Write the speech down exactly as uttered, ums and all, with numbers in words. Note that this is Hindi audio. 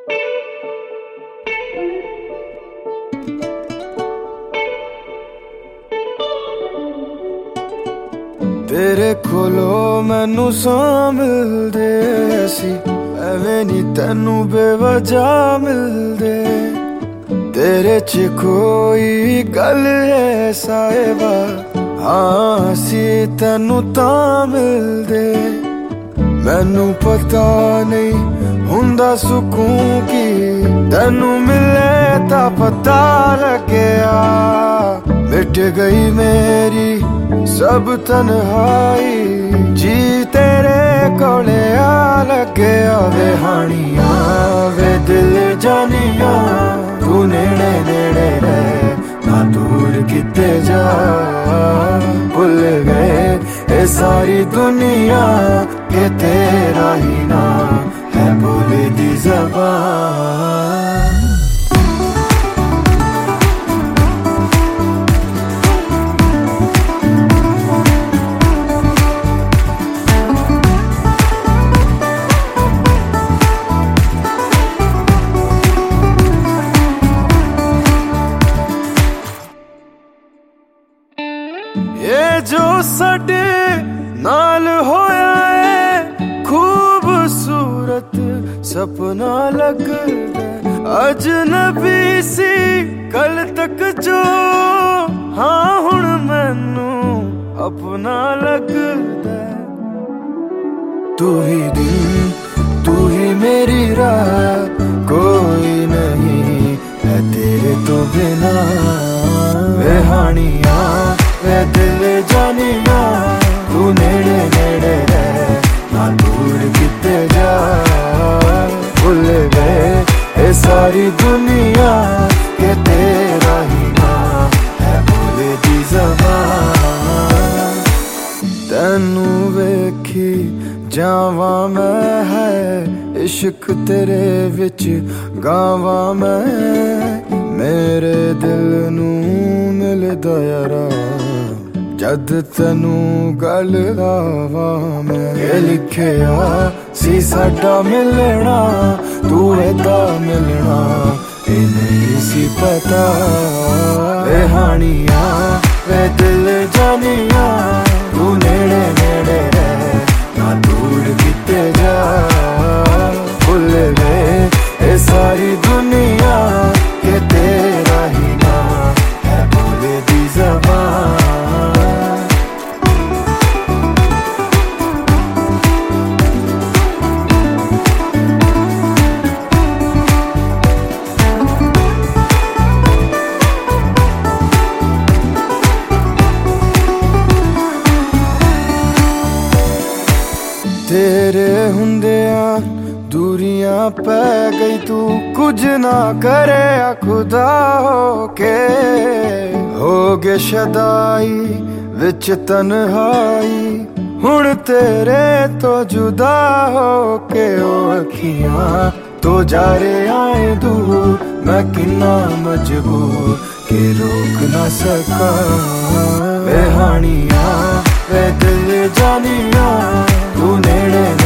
तेरे कोलो मैनू सौ मिलदे सी, एवें नी तैनू बेवजह मिलदे। तेरे च कोई गल है साहिबा, हाँ सी तैनू तां मिलदे। मैनू पता नहीं हुंदा सुकून की, तैनू मिले तां पता लग्या। मिट गई मेरी सब तन्हाई, जी तेरे कोले आ लग्या। वे हानिया वे दिल जानिया, तू नेड़े नेड़े रह ना दूर किते जा। भुल गए ये सारी दुनिया के तेरा ही ना है बोले दी ज़बान। ये जो साडे नाल होया है खूबसूरत सपना लगदा, अजनबी सी कल तक जो, हाँ हुण मैनू अपना लगदा। तू ही दिन तू ही मेरी राह, कोई नहीं है तेरे तो बिना। वे हानिया वे दिल जानिया, तू नेड़े नेड़े रह ना दूर किते जा। भुल गए ये सारी दुनिया के तेरा ही ना है बोले दी ज़बान। तैनू वेखी जावा मैं है, इश्क तेरे विच गावा मैं। मेरे दिल नू मिलदा यारा जद तैनू गल आवा मैं। ये लिखिया सी साडा मिलना, तू एदा मिलना ये नहीं सी पता। वे हानिया वे दिल जानिया, तू नेड़े नेड़े रह ना दूर किते जा। भुल गए ये सारी दुनिया के तेरा ही ना है बोले दी ज़बान। तेरे हुंदिया दूरियां पै गई, तू कुछ ना करे खुदा होके। हो गए शदाई विच तन्हाई, हुण तेरे तो जुदा होके। ओ अखियां तो जा रे आए दूर, मैं किन्ना मजबूर के रोक ना सका। वे हानिया वे दिल जानिया, तू नेड़े